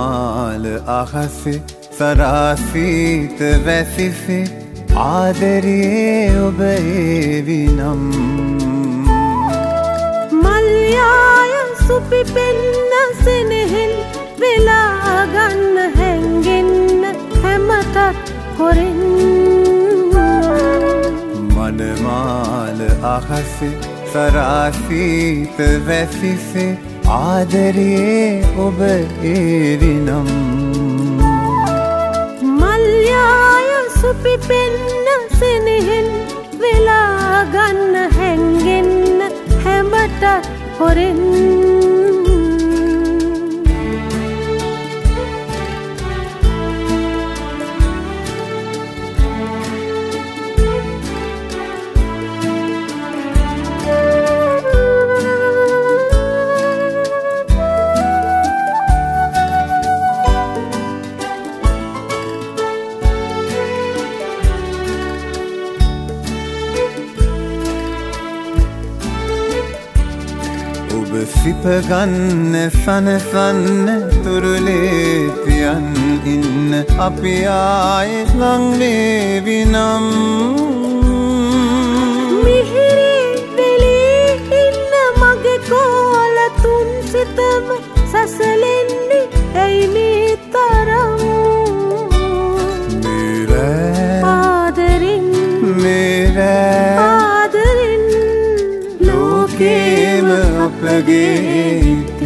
මනමාල අහසේ සරාසීත වැසිසේ ආදරයේ ඔබ එවිනම් මල්යාය සුපිපෙන්න සෙනෙහෙන් වෙලා ගන්න හැංගෙන්න හැමතත් හොරෙන් මනමාල අහසේ සරාසීත වැසිසේ ආදරයේ ඔබ එවිනම් මල්යාය සුපිපෙන්න සෙනෙහෙන් වෙලා ගන්න හැංගෙන්න හැමතත් හොරෙන් ඔබ සිපගන්න සනසන්න තුරුලේ තියන් ඉන්න අපි ආයේ ලං වේවිනම් මිහිරි වෙලී ඉන්න මගේ කෝල තුන් සිතම සසලෙන්නේ ඇයි මේ තරම් ආදරින් ආදරින් ලෝකේම අපගේ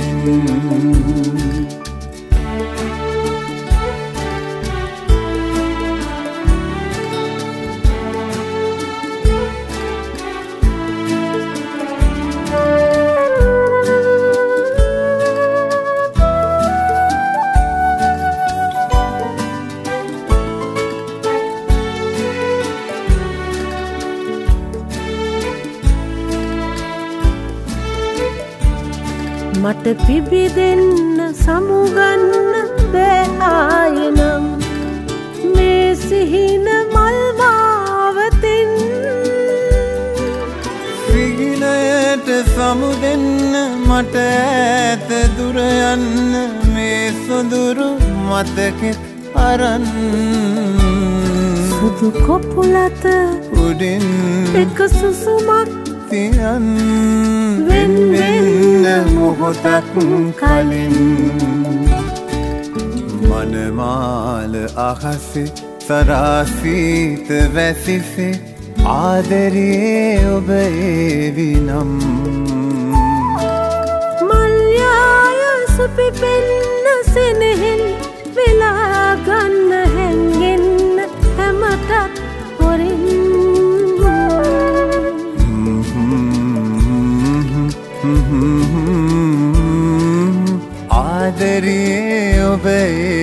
මට පිබිදෙන්න සමුගන්න බෑ ආයෙනම් මේ සිහින මල් මාවතින් සිහිනයට සමුදෙන්න මට ඈත දුර යන්න මේ සොඳුරු මතකෙත් අරන් සුදු කොපුලත උඩින් එක සුසුමක් තියන් වෙන් වෙන්න මොහොතක් කලින් මනමාල අහසේ සරාසීත වැසිසේ ආදරයේ ඔබ එවිනම් මල්යාය සුපිපෙන්න සෙනෙහෙන් වෙලා ගන්න හැංගෙන්න හැමතත් හොරෙන් ආදරයේ ඔබ